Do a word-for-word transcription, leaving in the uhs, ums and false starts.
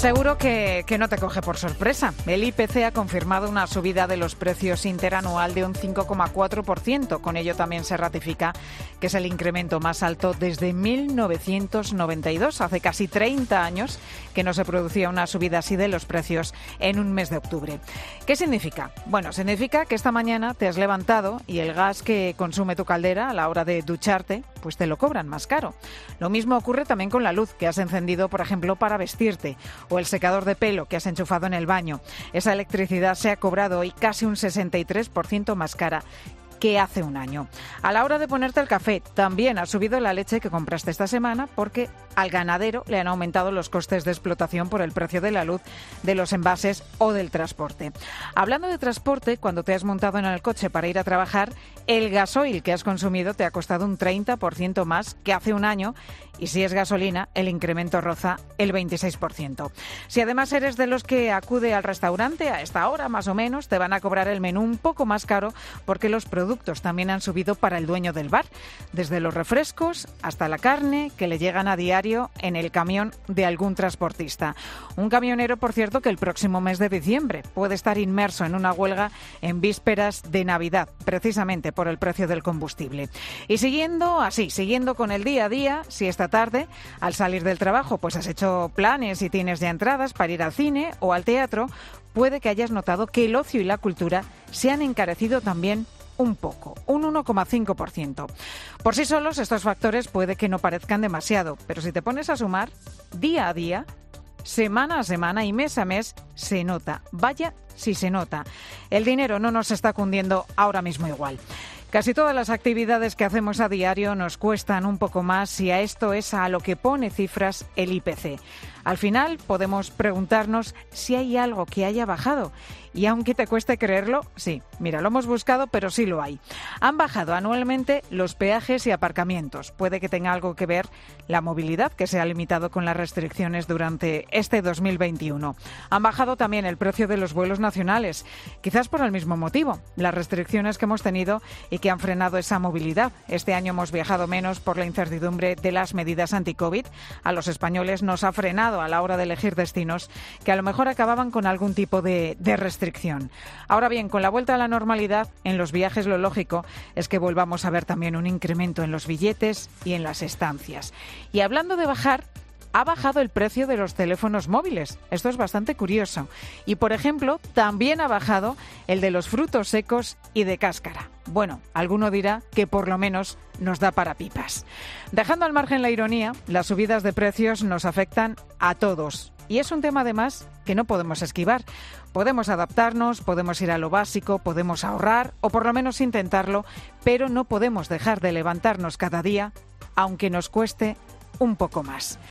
Seguro que, que no te coge por sorpresa. El I P C ha confirmado una subida de los precios interanual de un cinco coma cuatro por ciento. Con ello también se ratifica que es el incremento más alto desde mil novecientos noventa y dos. Hace casi treinta años que no se producía una subida así de los precios en un mes de octubre. ¿Qué significa? Bueno, significa que esta mañana te has levantado y el gas que consume tu caldera a la hora de ducharte, pues te lo cobran más caro. Lo mismo ocurre también con la luz que has encendido, por ejemplo, para vestirte, o el secador de pelo que has enchufado en el baño. Esa electricidad se ha cobrado hoy casi un sesenta y tres por ciento más cara que hace un año. A la hora de ponerte el café, también ha subido la leche que compraste esta semana porque al ganadero le han aumentado los costes de explotación por el precio de la luz, de los envases o del transporte. Hablando de transporte, cuando te has montado en el coche para ir a trabajar, el gasoil que has consumido te ha costado un treinta por ciento más que hace un año y si es gasolina, el incremento roza el veintiséis por ciento. Si además eres de los que acude al restaurante a esta hora más o menos, te van a cobrar el menú un poco más caro porque los productos también han subido para el dueño del bar, desde los refrescos hasta la carne que le llegan a diario en el camión de algún transportista. Un camionero, por cierto, que el próximo mes de diciembre puede estar inmerso en una huelga en vísperas de Navidad, precisamente por el precio del combustible. Y siguiendo así, siguiendo con el día a día, si esta tarde, al salir del trabajo, pues has hecho planes y tienes ya entradas para ir al cine o al teatro, puede que hayas notado que el ocio y la cultura se han encarecido también un poco, un uno coma cinco por ciento. Por sí solos, estos factores puede que no parezcan demasiado, pero si te pones a sumar, día a día, semana a semana y mes a mes, se nota. Vaya si se nota. El dinero no nos está cundiendo ahora mismo igual. Casi todas las actividades que hacemos a diario nos cuestan un poco más y a esto es a lo que pone cifras el I P C. Al final podemos preguntarnos si hay algo que haya bajado. Y aunque te cueste creerlo, sí, mira, lo hemos buscado, pero sí lo hay. Han bajado anualmente los peajes y aparcamientos. Puede que tenga algo que ver la movilidad, que se ha limitado con las restricciones durante este dos mil veintiuno. Han bajado también el precio de los vuelos nacionales, quizás por el mismo motivo, las restricciones que hemos tenido y que han frenado esa movilidad. Este año hemos viajado menos por la incertidumbre de las medidas anti-COVID. A los españoles nos ha frenado a la hora de elegir destinos que a lo mejor acababan con algún tipo de, de restricción. Ahora bien, con la vuelta a la normalidad, en los viajes lo lógico es que volvamos a ver también un incremento en los billetes y en las estancias. Y hablando de bajar, ha bajado el precio de los teléfonos móviles. Esto es bastante curioso. Y, por ejemplo, también ha bajado el de los frutos secos y de cáscara. Bueno, alguno dirá que por lo menos nos da para pipas. Dejando al margen la ironía, las subidas de precios nos afectan a todos. Y es un tema, además, que no podemos esquivar. Podemos adaptarnos, podemos ir a lo básico, podemos ahorrar o por lo menos intentarlo, pero no podemos dejar de levantarnos cada día, aunque nos cueste un poco más.